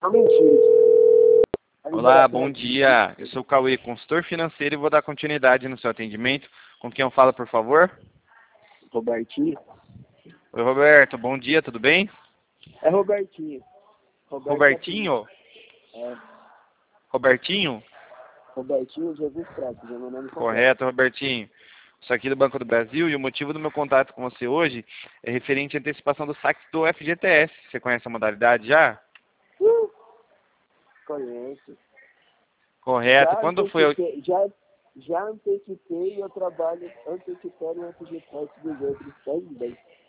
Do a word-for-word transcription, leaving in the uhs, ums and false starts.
Olá, bom dia. Eu sou o Cauê, consultor financeiro, e vou dar continuidade no seu atendimento. Com quem eu falo, por favor? Robertinho? Oi, Roberto. Bom dia, tudo bem? É Robertinho. Roberto Robertinho? É. Robertinho? Robertinho Jesus Prato, já é meu nome completo. Correto, Robertinho. Sou aqui do Banco do Brasil e o motivo do meu contato com você hoje é referente à antecipação do saque do F G T S. Você conhece a modalidade já? Uh, conheço. Correto. Já Quando foi... antecipei, já, já antecipei e eu trabalho antecipando o F G T S dos outros também.